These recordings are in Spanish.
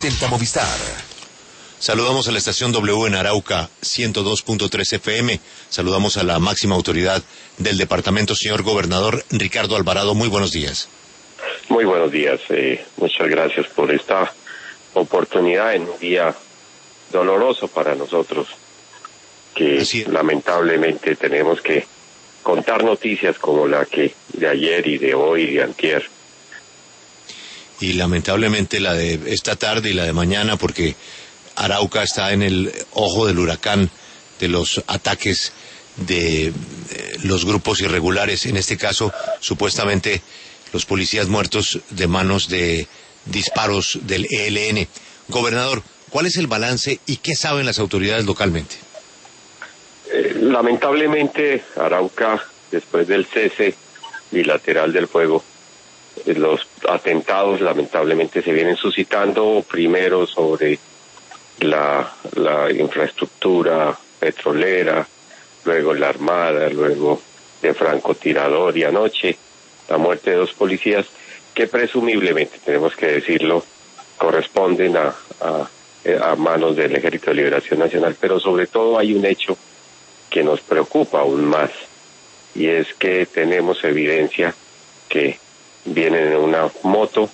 Delta Movistar. Saludamos a la estación W en Arauca, 102.3 FM. Saludamos a la máxima autoridad del departamento, señor gobernador Ricardo Alvarado. Muy buenos días. Muy buenos días. Muchas gracias por esta oportunidad en un día doloroso para nosotros, que lamentablemente tenemos que contar noticias como la que de ayer y de hoy y de antier. Y lamentablemente la de esta tarde y la de mañana, porque Arauca está en el ojo del huracán de los ataques de los grupos irregulares, en este caso supuestamente los policías muertos de manos de disparos del ELN. Gobernador, ¿cuál es el balance y qué saben las autoridades localmente? Lamentablemente Arauca, después del cese bilateral del fuego, los atentados lamentablemente se vienen suscitando, primero sobre la infraestructura petrolera, luego la armada, luego de francotirador, y anoche la muerte de 2 policías que presumiblemente, tenemos que decirlo, corresponden a manos del Ejército de Liberación Nacional. Pero sobre todo hay un hecho que nos preocupa aún más, y es que tenemos evidencia que vienen en una moto,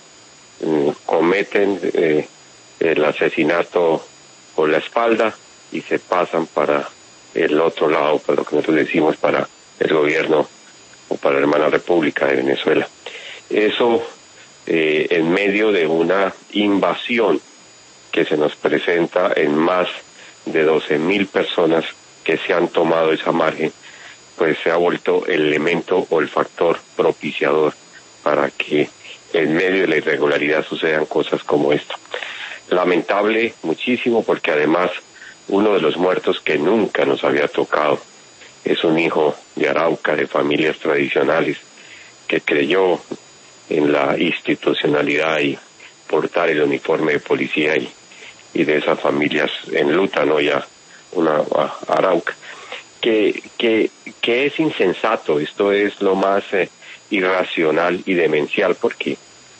cometen el asesinato por la espalda y se pasan para el otro lado, para lo que nosotros decimos para el gobierno o para la hermana República de Venezuela. Eso en medio de una invasión que se nos presenta en más de 12.000 personas que se han tomado esa margen, pues se ha vuelto el elemento o el factor propiciador para que en medio de la irregularidad sucedan cosas como esto. Lamentable muchísimo, porque además uno de los muertos que nunca nos había tocado es un hijo de Arauca, de familias tradicionales, que creyó en la institucionalidad y portar el uniforme de policía, y de esas familias enlutan hoy a una Arauca, que es insensato. Esto es lo más irracional y demencial, porque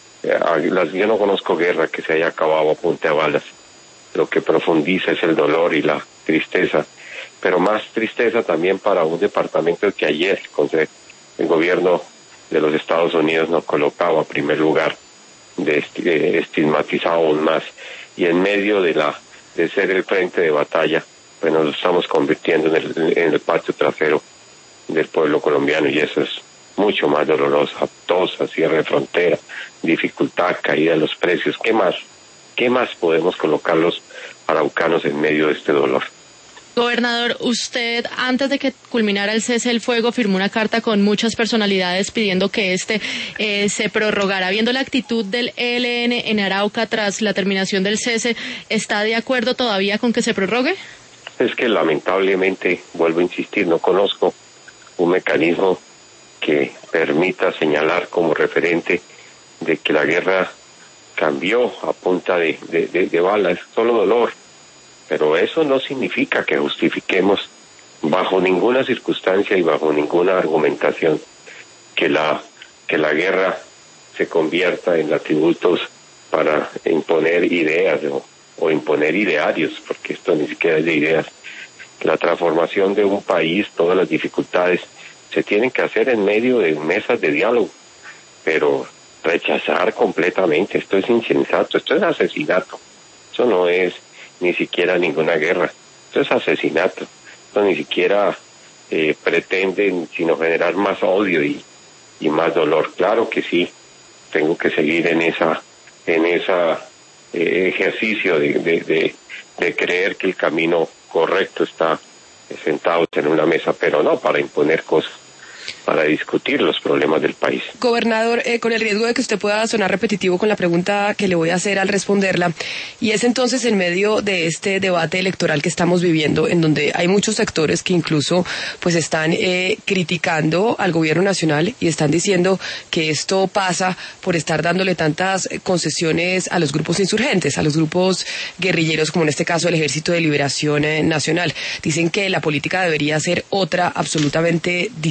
yo no conozco guerra que se haya acabado a punta de balas. Lo que profundiza es el dolor y la tristeza, pero más tristeza también para un departamento que ayer el gobierno de los Estados Unidos nos colocaba a primer lugar, estigmatizado aún más, y en medio de ser el frente de batalla, pues nos estamos convirtiendo en el patio trasero del pueblo colombiano, y eso es mucho más doloroso. Tosa, cierre de frontera, dificultad, caída de los precios. ¿Qué más podemos colocar los araucanos en medio de este dolor? Gobernador, usted antes de que culminara el cese del fuego firmó una carta con muchas personalidades pidiendo que se prorrogara. Viendo la actitud del ELN en Arauca tras la terminación del cese, ¿está de acuerdo todavía con que se prorrogue? Es que lamentablemente, vuelvo a insistir, no conozco un mecanismo que permita señalar como referente de que la guerra cambió a punta de balas. Es solo dolor, pero eso no significa que justifiquemos bajo ninguna circunstancia y bajo ninguna argumentación que la guerra se convierta en atributos para imponer ideas o imponer idearios, porque esto ni siquiera es de ideas. La transformación de un país, todas las dificultades se tienen que hacer en medio de mesas de diálogo, pero rechazar completamente, esto es insensato, esto es asesinato. Eso no es ni siquiera ninguna guerra, esto es asesinato. Esto ni siquiera pretenden sino generar más odio y más dolor. Claro que sí, tengo que seguir en esa ejercicio de creer que el camino correcto está sentados en una mesa, pero no para imponer cosas, para discutir los problemas del país. Gobernador, con el riesgo de que usted pueda sonar repetitivo con la pregunta que le voy a hacer al responderla, y es entonces en medio de este debate electoral que estamos viviendo, en donde hay muchos sectores que incluso pues están criticando al gobierno nacional y están diciendo que esto pasa por estar dándole tantas concesiones a los grupos insurgentes, a los grupos guerrilleros, como en este caso el Ejército de Liberación Nacional. Dicen que la política debería ser otra, absolutamente distinta.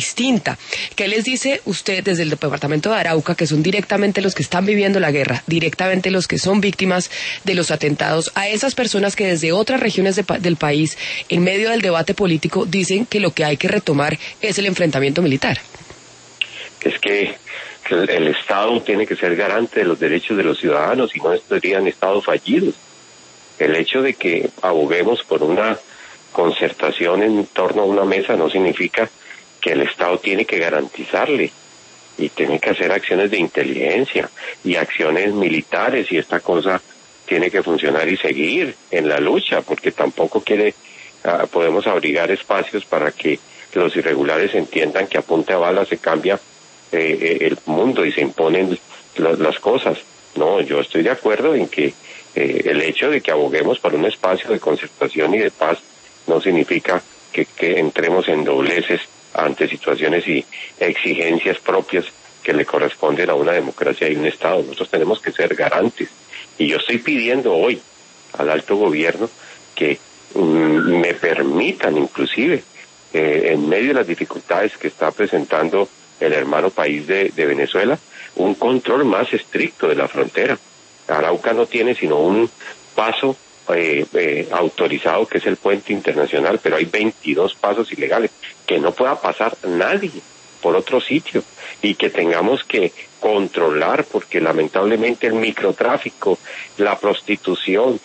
concreta. ¿Qué les dice usted desde el departamento de Arauca, que son directamente los que están viviendo la guerra, directamente los que son víctimas de los atentados, a esas personas que desde otras regiones del país, en medio del debate político, dicen que lo que hay que retomar es el enfrentamiento militar? Es que el Estado tiene que ser garante de los derechos de los ciudadanos, y no serían estados fallidos. El hecho de que aboguemos por una concertación en torno a una mesa no significa que el Estado tiene que garantizarle, y tiene que hacer acciones de inteligencia y acciones militares, y esta cosa tiene que funcionar y seguir en la lucha, porque tampoco podemos abrigar espacios para que los irregulares entiendan que a punta de bala se cambia el mundo y se imponen las cosas. No, yo estoy de acuerdo en que el hecho de que aboguemos por un espacio de concertación y de paz no significa que entremos en dobleces ante situaciones y exigencias propias que le corresponden a una democracia y un Estado. Nosotros tenemos que ser garantes. Y yo estoy pidiendo hoy al alto gobierno que me permitan, inclusive, en medio de las dificultades que está presentando el hermano país de Venezuela, un control más estricto de la frontera. Arauca no tiene sino un paso autorizado, que es el puente internacional, pero hay 22 pasos ilegales, que no pueda pasar nadie por otro sitio, y que tengamos que controlar, porque lamentablemente el microtráfico, la prostitución,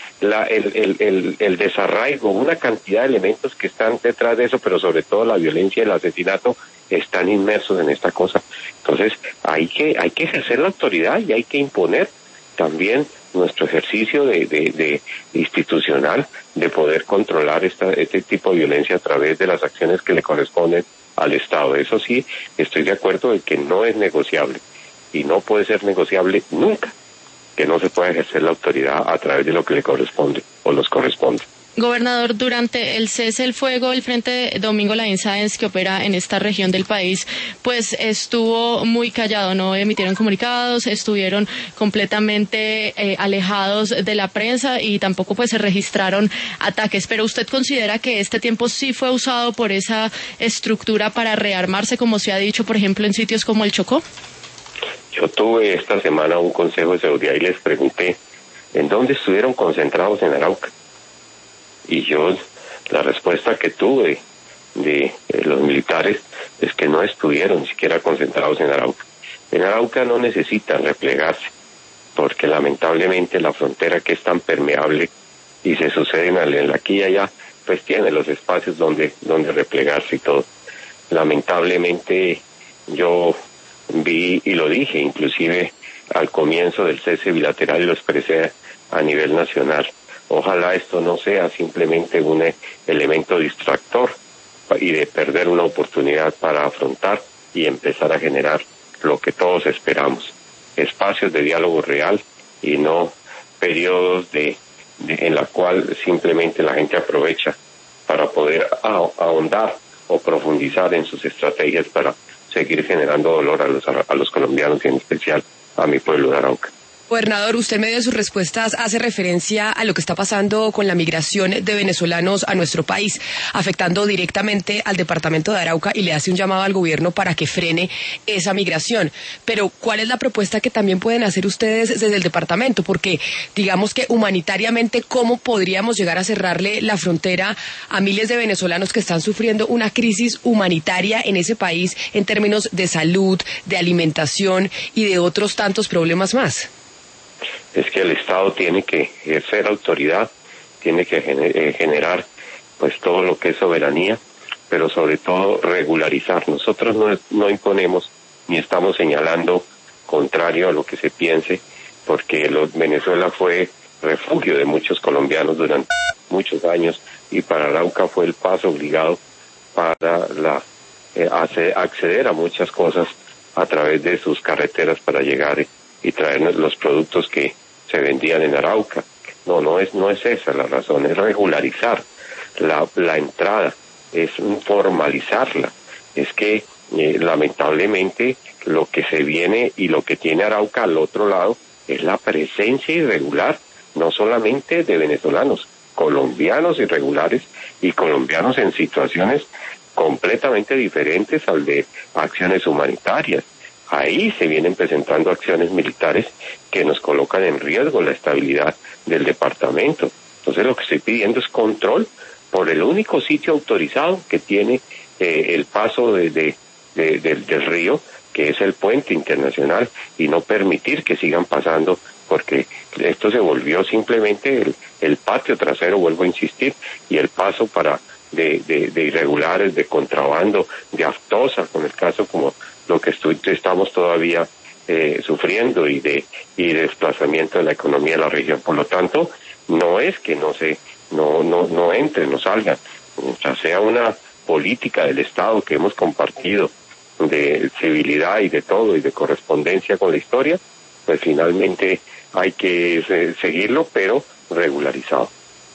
el desarraigo, una cantidad de elementos que están detrás de eso, pero sobre todo la violencia y el asesinato, están inmersos en esta cosa. Entonces hay que ejercer la autoridad, y hay que imponer también nuestro ejercicio de institucional, de poder controlar este tipo de violencia a través de las acciones que le corresponden al Estado. Eso sí, estoy de acuerdo en que no es negociable, y no puede ser negociable nunca que no se pueda ejercer la autoridad a través de lo que le corresponde o nos corresponde. Gobernador, durante el cese el fuego, el Frente Domingo Laín Sáenz, que opera en esta región del país, pues estuvo muy callado, no emitieron comunicados, estuvieron completamente alejados de la prensa, y tampoco pues se registraron ataques. Pero ¿usted considera que este tiempo sí fue usado por esa estructura para rearmarse, como se ha dicho, por ejemplo, en sitios como el Chocó? Yo tuve esta semana un consejo de seguridad y les pregunté ¿en dónde estuvieron concentrados en Arauca? Y la respuesta que tuve de los militares es que no estuvieron ni siquiera concentrados en Arauca. En Arauca no necesitan replegarse, porque lamentablemente la frontera, que es tan permeable y se suceden aquí y allá, pues tiene los espacios donde replegarse y todo. Lamentablemente yo vi, y lo dije inclusive al comienzo del cese bilateral, y lo expresé a nivel nacional, ojalá esto no sea simplemente un elemento distractor y de perder una oportunidad para afrontar y empezar a generar lo que todos esperamos, espacios de diálogo real, y no periodos en la cual simplemente la gente aprovecha para poder ahondar o profundizar en sus estrategias para seguir generando dolor a los colombianos, y en especial a mi pueblo de Arauca. Gobernador, usted en medio de sus respuestas hace referencia a lo que está pasando con la migración de venezolanos a nuestro país, afectando directamente al departamento de Arauca, y le hace un llamado al gobierno para que frene esa migración. Pero, ¿cuál es la propuesta que también pueden hacer ustedes desde el departamento? Porque, digamos que humanitariamente, ¿cómo podríamos llegar a cerrarle la frontera a miles de venezolanos que están sufriendo una crisis humanitaria en ese país en términos de salud, de alimentación y de otros tantos problemas más? Es que el Estado tiene que ejercer autoridad, tiene que generar pues todo lo que es soberanía, pero sobre todo regularizar. Nosotros no imponemos ni estamos señalando contrario a lo que se piense, porque Venezuela fue refugio de muchos colombianos durante muchos años, y para Arauca fue el paso obligado para acceder a muchas cosas a través de sus carreteras para llegar y traernos los productos que se vendían en Arauca. No es esa la razón, es regularizar la entrada, es formalizarla. Es que lamentablemente lo que se viene y lo que tiene Arauca al otro lado es la presencia irregular, no solamente de venezolanos, colombianos irregulares y colombianos en situaciones completamente diferentes al de acciones humanitarias. Ahí se vienen presentando acciones militares que nos colocan en riesgo la estabilidad del departamento. Entonces lo que estoy pidiendo es control por el único sitio autorizado que tiene el paso del río, que es el puente internacional, y no permitir que sigan pasando, porque esto se volvió simplemente el patio trasero, vuelvo a insistir, y el paso de irregulares, de contrabando, de aftosa, con el caso como lo que estamos todavía sufriendo, y de desplazamiento de la economía de la región. Por lo tanto, no es que no entren, no salgan, o sea, sea una política del Estado que hemos compartido de civilidad y de todo, y de correspondencia con la historia, pues finalmente hay que seguirlo, pero regularizado.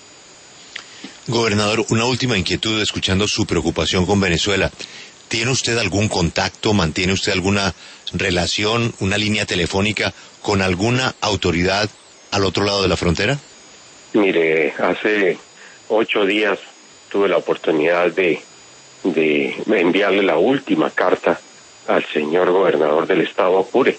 Gobernador, una última inquietud escuchando su preocupación con Venezuela. ¿Tiene usted algún contacto, mantiene usted alguna relación, una línea telefónica con alguna autoridad al otro lado de la frontera? Mire, hace 8 días tuve la oportunidad de enviarle la última carta al señor gobernador del estado Apure,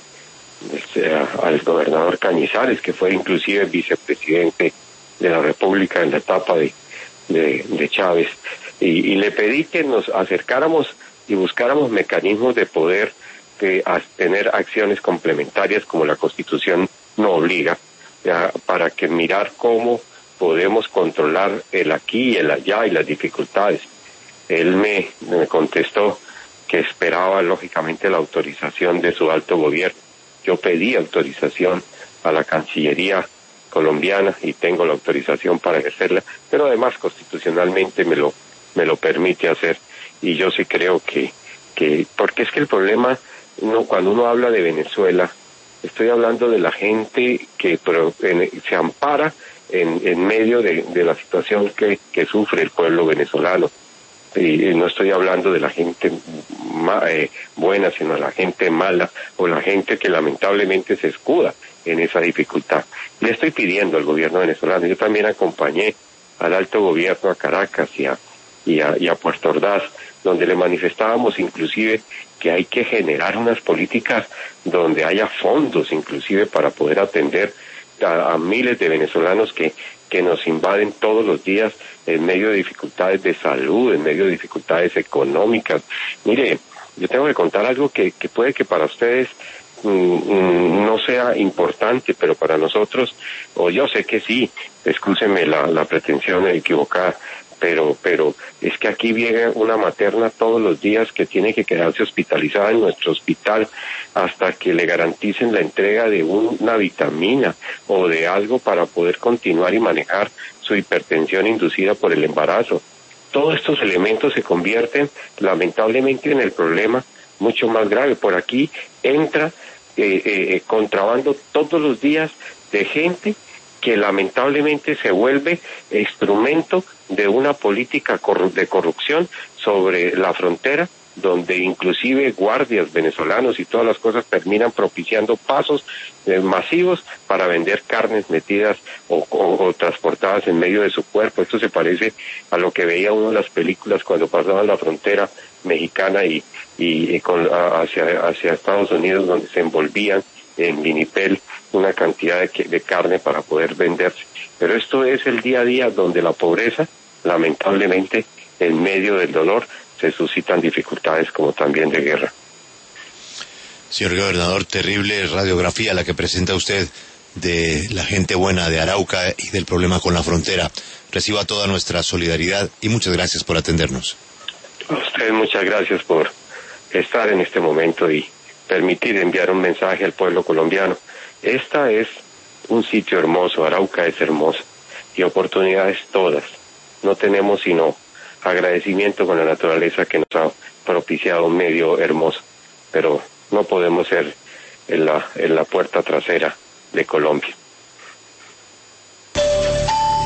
al gobernador Cañizares, que fue inclusive vicepresidente de la República en la etapa de Chávez, y le pedí que nos acercáramos y buscáramos mecanismos de poder tener acciones complementarias como la Constitución nos obliga, para que mirar cómo podemos controlar el aquí y el allá y las dificultades. Él me contestó que esperaba lógicamente la autorización de su alto gobierno. Yo pedí autorización a la Cancillería colombiana y tengo la autorización para ejercerla, pero además constitucionalmente me lo permite hacer, y yo sí creo que porque es que el problema, cuando uno habla de Venezuela, estoy hablando de la gente que se ampara en medio de la situación que sufre el pueblo venezolano. Y no estoy hablando de la gente buena, sino de la gente mala, o la gente que lamentablemente se escuda en esa dificultad. Le estoy pidiendo al gobierno venezolano, yo también acompañé al alto gobierno a Caracas y a Puerto Ordaz, donde le manifestábamos inclusive que hay que generar unas políticas donde haya fondos inclusive para poder atender a miles de venezolanos que nos invaden todos los días en medio de dificultades de salud, en medio de dificultades económicas. Mire, yo tengo que contar algo que puede que para ustedes no sea importante, pero para nosotros, o yo sé que sí, excúsenme la pretensión equivocada, pero es que aquí viene una materna todos los días que tiene que quedarse hospitalizada en nuestro hospital hasta que le garanticen la entrega de una vitamina o de algo para poder continuar y manejar su hipertensión inducida por el embarazo. Todos estos elementos se convierten lamentablemente en el problema mucho más grave. Por aquí entra contrabando todos los días de gente que lamentablemente se vuelve instrumento de una política de corrupción sobre la frontera, donde inclusive guardias venezolanos y todas las cosas terminan propiciando pasos masivos para vender carnes metidas o transportadas en medio de su cuerpo. Esto se parece a lo que veía uno en las películas cuando pasaban la frontera mexicana y hacia Estados Unidos, donde se envolvían en vinipel una cantidad de carne para poder venderse. Pero esto es el día a día, donde la pobreza, lamentablemente, en medio del dolor, se suscitan dificultades como también de guerra. Señor gobernador, terrible radiografía la que presenta usted de la gente buena de Arauca y del problema con la frontera. Reciba toda nuestra solidaridad y muchas gracias por atendernos. A ustedes muchas gracias por estar en este momento y permitir enviar un mensaje al pueblo colombiano. Esta es un sitio hermoso, Arauca es hermosa, y oportunidades todas. No tenemos sino agradecimiento con la naturaleza que nos ha propiciado un medio hermoso, pero no podemos ser en la puerta trasera de Colombia.